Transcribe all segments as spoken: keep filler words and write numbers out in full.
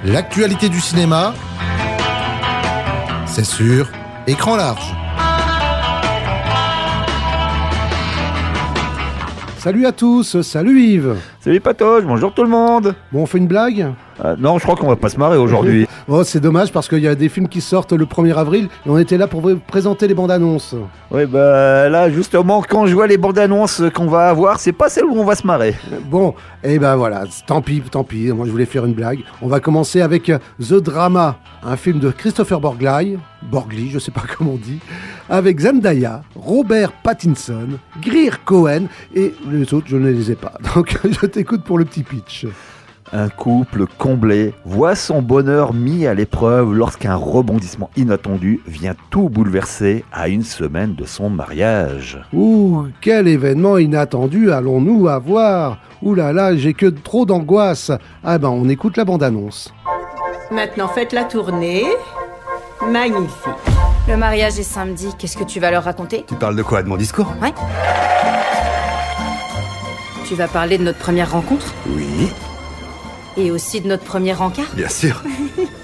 L'actualité du cinéma, c'est sur Écran large. Salut à tous, salut Yves. Salut Patoche, bonjour tout le monde. Bon, on fait une blague ? euh, Non, je crois qu'on va pas se marrer aujourd'hui. Oh, c'est dommage parce qu'il y a des films qui sortent le premier avril et on était là pour vous présenter les bandes annonces. Oui, bah là, justement, quand je vois les bandes annonces qu'on va avoir, c'est pas celle où on va se marrer. Bon, et ben voilà, tant pis, tant pis, moi je voulais faire une blague. On va commencer avec The Drama, un film de Christopher Borgli, Borgli, je sais pas comment on dit, avec Zendaya, Robert Pattinson, Greer Cohen et les autres, je ne les ai pas. Donc je t'écoute pour le petit pitch. Un couple comblé voit son bonheur mis à l'épreuve lorsqu'un rebondissement inattendu vient tout bouleverser à une semaine de son mariage. Ouh, quel événement inattendu allons-nous avoir ? Ouh là là, j'ai que trop d'angoisse. Ah ben, on écoute la bande-annonce. Maintenant, faites la tournée. Magnifique. Le mariage est samedi, qu'est-ce que tu vas leur raconter ? Tu parles de quoi, de mon discours ? Ouais. Tu vas parler de notre première rencontre ? Oui, Et aussi de notre premier rencard ? bien sûr. Merde !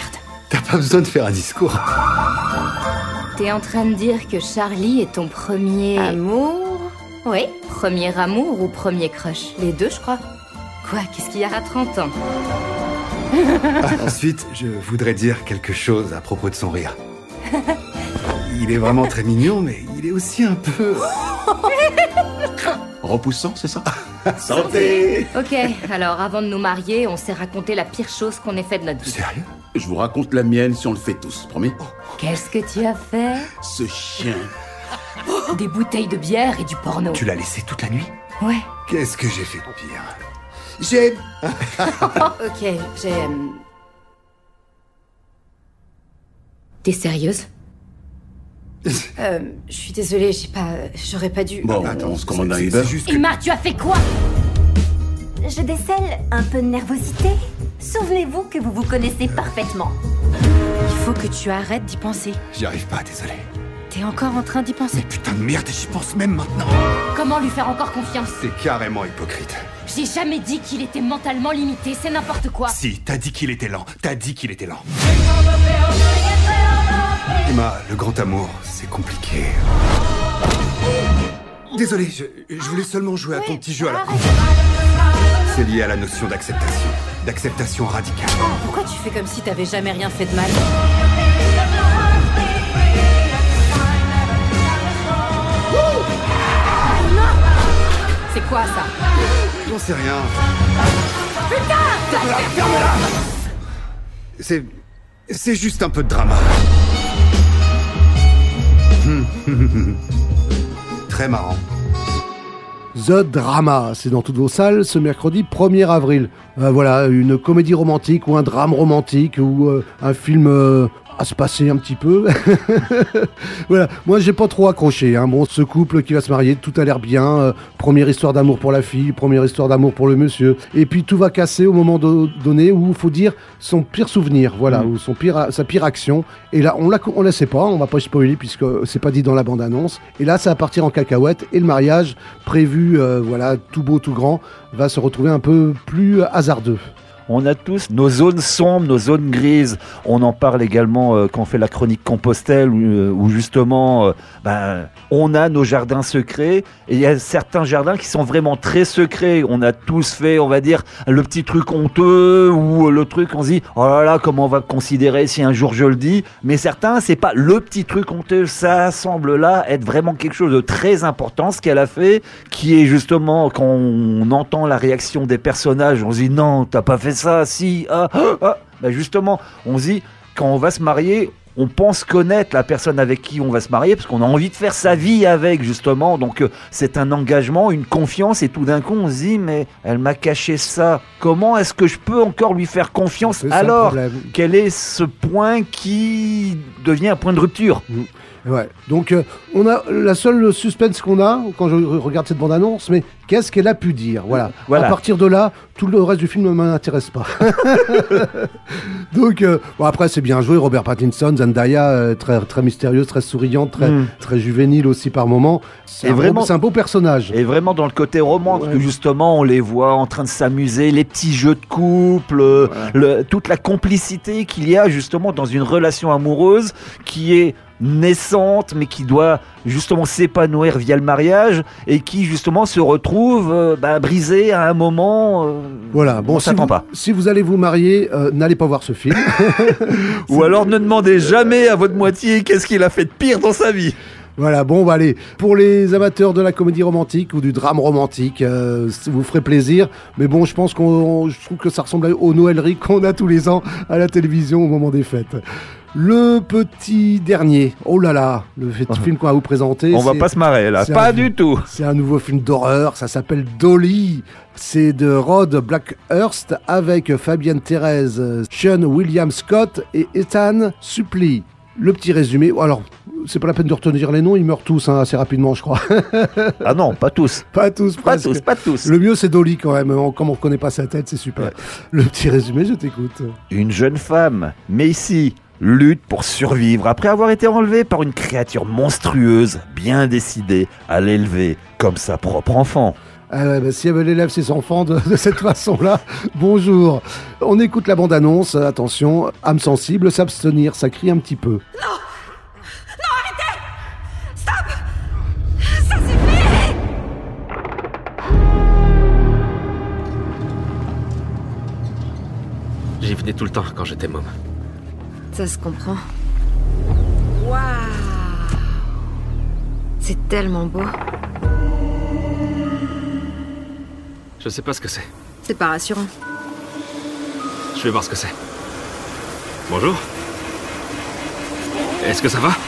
T'as pas besoin de faire un discours. T'es en train de dire que Charlie est ton premier... Amour ? Oui, premier amour ou premier crush ? Les deux, je crois. Quoi, qu'est-ce qu'il y a à trente ans ? Ensuite, je voudrais dire quelque chose à propos de son rire. Il est vraiment très mignon, mais il est aussi un peu... Repoussant, c'est ça? Santé! Ok, alors avant de nous marier, on s'est raconté la pire chose qu'on ait fait de notre vie. Sérieux? Je vous raconte la mienne si on le fait tous, promis? Qu'est-ce que tu as fait ? Ce chien. Des bouteilles de bière et du porno. Tu l'as laissé toute la nuit? Ouais. Qu'est-ce que j'ai fait de pire? J'ai... Ok, j'ai... euh, T'es sérieuse ? Euh, je suis désolée, j'ai pas... J'aurais pas dû... Bon, Attends, on se commande un c'est- Uber. c'est juste que... Emma, tu as fait quoi ? Je décèle un peu de nervosité. Souvenez-vous que vous vous connaissez parfaitement. Il faut que tu arrêtes d'y penser. J'y arrive pas, désolé. T'es encore en train d'y penser. Mais putain de merde, j'y pense même maintenant. Comment lui faire encore confiance ? T'es carrément hypocrite. J'ai jamais dit qu'il était mentalement limité, c'est n'importe quoi. Si, t'as dit qu'il était lent. T'as dit qu'il était lent. Emma, le grand amour, c'est compliqué. Désolé, je, je voulais seulement jouer à ton petit jeu à la con. C'est lié à la notion d'acceptation. D'acceptation radicale. Pourquoi tu fais comme si t'avais jamais rien fait de mal ? C'est quoi ça ? J'en sais rien. Putain! Ferme-la! C'est... C'est juste un peu de drama. Très marrant. The Drama, c'est dans toutes vos salles ce mercredi premier avril. Euh, voilà, une comédie romantique ou un drame romantique ou euh, un film euh, à se passer un petit peu. Voilà, moi j'ai pas trop accroché. Hein. Bon, ce couple qui va se marier, tout a l'air bien. Euh, première histoire d'amour pour la fille, première histoire d'amour pour le monsieur. Et puis tout va casser au moment do- donné où il faut dire son pire souvenir, voilà, Mm. ou son pire, sa pire action. Et là, on la, on la sait pas, on va pas spoiler puisque c'est pas dit dans la bande-annonce. Et là, ça va partir en cacahuète et le mariage prévu, euh, voilà, tout beau, tout grand, va se retrouver un peu plus hasardeux. On a tous nos zones sombres, nos zones grises. On en parle également euh, quand on fait la chronique Compostelle, où, euh, où justement, euh, ben, on a nos jardins secrets. Et il y a certains jardins qui sont vraiment très secrets. On a tous fait, on va dire, le petit truc honteux ou le truc, on se dit, oh là là, comment on va considérer si un jour je le dis. Mais certains, c'est pas le petit truc honteux. Ça semble là être vraiment quelque chose de très important, ce qu'elle a fait, qui est justement, quand on entend la réaction des personnages, on se dit, non, t'as pas fait ça, si, ah, ah, ah. Ben justement, on se dit, quand on va se marier, on pense connaître la personne avec qui on va se marier, parce qu'on a envie de faire sa vie avec, justement, donc euh, c'est un engagement, une confiance, et tout d'un coup, on se dit, mais elle m'a caché ça, comment est-ce que je peux encore lui faire confiance C'est ça le alors? problème. Quel est ce point qui devient un point de rupture? Ouais. Donc, euh, on a la seule suspense qu'on a quand je regarde cette bande-annonce, mais Qu'est-ce qu'elle a pu dire? Voilà. Voilà. À partir de là, tout le reste du film ne m'intéresse pas. Donc, euh, bon, après, c'est bien joué. Robert Pattinson, Zendaya, euh, très, très mystérieuse, très souriante, très, Mm. très juvénile aussi par moments. C'est Et un, vraiment- beau, c'est un beau personnage. Et vraiment dans le côté roman, parce Ouais. que justement on les voit en train de s'amuser, les petits jeux de couple, euh, le- toute la complicité qu'il y a justement dans une relation amoureuse qui est naissante mais qui doit justement s'épanouir via le mariage et qui justement se retrouve euh, bah, brisée à un moment euh, Voilà, où bon, on si s'attend vous, pas. si vous allez vous marier, euh, n'allez pas voir ce film. Ou alors ne demandez jamais à votre moitié qu'est-ce qu'il a fait de pire dans sa vie. Voilà, bon, bah allez, pour les amateurs de la comédie romantique ou du drame romantique, euh, ça vous ferait plaisir. Mais bon, je pense qu'on, je trouve que ça ressemble aux Noëleries qu'on a tous les ans à la télévision au moment des fêtes. Le petit dernier, oh là là, le petit film qu'on va vous présenter. On va c'est- pas se marrer là, c'est pas un- du tout. C'est un nouveau film d'horreur, ça s'appelle Dolly. C'est de Rod Blackhurst avec Fabienne Thérèse, Sean William Scott et Ethan Suplee. Le petit résumé, alors c'est pas la peine de retenir les noms, ils meurent tous hein, assez rapidement je crois. Ah non, pas tous. Pas tous, Pas presque. tous, pas tous. Le mieux c'est Dolly quand même, on- comme on connaît pas sa tête c'est super. Ouais. Le petit résumé, je t'écoute. Une jeune femme, Macy, lutte pour survivre après avoir été enlevée par une créature monstrueuse, bien décidée à l'élever comme sa propre enfant. Ah ouais, bah, si elle élève ses enfants de, de cette façon-là, bonjour. On écoute la bande-annonce, attention, âme sensible, s'abstenir, ça crie un petit peu. J'y venais tout le temps quand j'étais môme. Ça se comprend. Waouh! C'est tellement beau. Je sais pas ce que c'est. C'est pas rassurant. Je vais voir ce que c'est. Bonjour. Est-ce que ça va?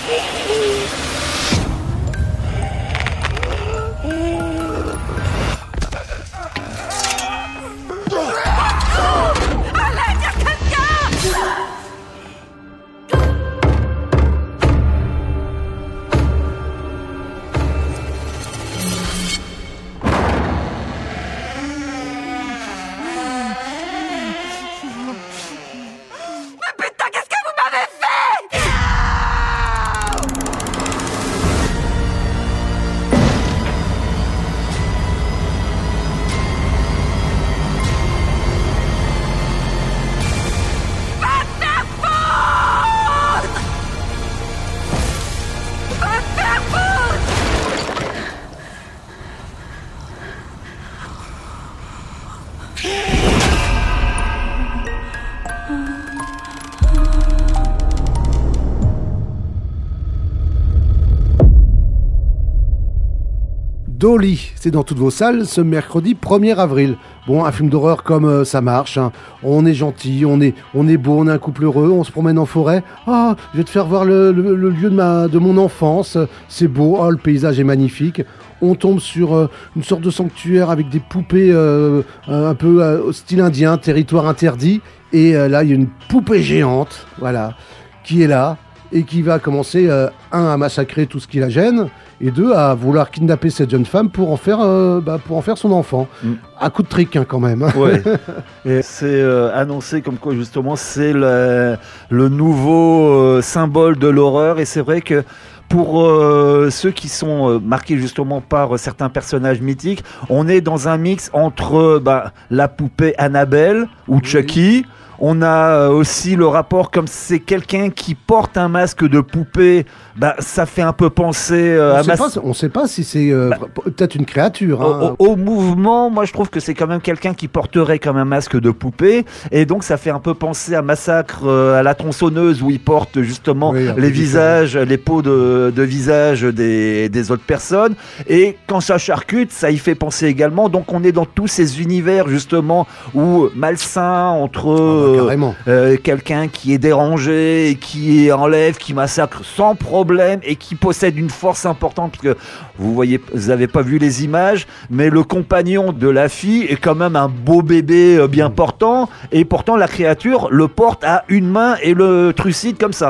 Dolly, c'est dans toutes vos salles ce mercredi premier avril. Bon, un film d'horreur comme euh, ça marche, hein. On est gentil, on est, on est beau, on est un couple heureux, on se promène en forêt. Ah, je vais te faire voir le, le- le lieu de, ma, de mon enfance, c'est beau, oh, le paysage est magnifique. On tombe sur euh, une sorte de sanctuaire avec des poupées euh, un peu euh, au style indien, territoire interdit. Et euh, là, il y a une poupée géante, voilà, qui est là et qui va commencer, euh, un, à massacrer tout ce qui la gêne, et deux, à vouloir kidnapper cette jeune femme pour en faire, euh, bah, pour en faire son enfant. Mm. À coup de trick, hein, quand même. Ouais. Et c'est euh, annoncé comme quoi justement c'est le, le nouveau euh, symbole de l'horreur. Et c'est vrai que pour euh, ceux qui sont euh, marqués justement par euh, certains personnages mythiques, on est dans un mix entre euh, bah, la poupée Annabelle ou Chucky. On a euh, aussi le rapport, comme c'est quelqu'un qui porte un masque de poupée, bah, ça fait un peu penser euh, On à sait mas- pas, on sait pas si c'est euh, Bah, peut-être une créature. Hein. Au, au- au mouvement, moi je trouve que c'est quand même quelqu'un qui porterait comme un masque de poupée, et donc ça fait un peu penser à Massacre euh, à la tronçonneuse où il porte justement Oui, un peu les différent. visages, les peaux de, de visage des, des autres personnes, et quand ça charcute, ça y fait penser également. Donc on est dans tous ces univers justement où malsain entre Ah, bah, euh, carrément. euh, quelqu'un qui est dérangé, et qui enlève, qui massacre sans problème et qui possède une force importante, parce que vous voyez, vous avez pas vu les images, mais le compagnon de la fille est quand même un beau bébé euh, bien portant, et pourtant la créature le porte à une main et le trucide comme ça.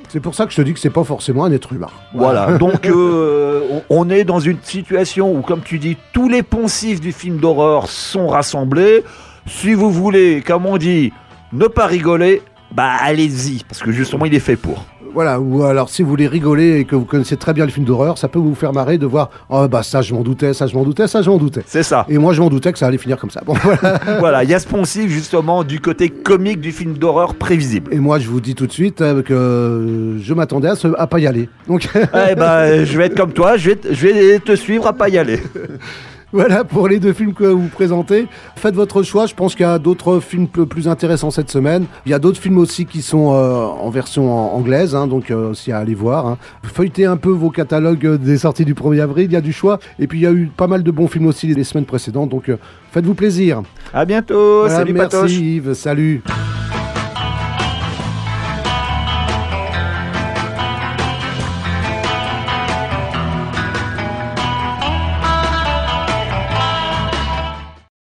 C'est pour ça que je te dis que c'est pas forcément un être humain. Voilà, donc euh, on, on est dans une situation où, comme tu dis, tous les poncifs du film d'horreur sont rassemblés. Si vous voulez, comme on dit, ne pas rigoler, bah allez-y, parce que justement il est fait pour. Voilà, ou alors si vous voulez rigoler et que vous connaissez très bien les films d'horreur, ça peut vous faire marrer de voir « Oh bah ça je m'en doutais, ça je m'en doutais, ça je m'en doutais ». C'est ça. Et moi je m'en doutais que ça allait finir comme ça. Bon, voilà. Voilà, il y a ce poncif justement du côté comique du film d'horreur prévisible. Et moi je vous dis tout de suite euh, que euh, je m'attendais à, ce- à pas y aller. Donc Eh ben, je vais être comme toi, je vais, te- je vais te suivre à pas y aller. voilà pour les deux films que vous présentez. Faites votre choix, je pense qu'il y a d'autres films p- plus intéressants cette semaine. Il y a d'autres films aussi qui sont euh, en version en- anglaise, hein, donc euh, aussi à aller voir. Hein. Feuilletez un peu vos catalogues euh, des sorties du premier avril, il y a du choix. Et puis il y a eu pas mal de bons films aussi les semaines précédentes, donc euh, faites-vous plaisir. À bientôt, Voilà, salut merci Patoche. Yves, salut.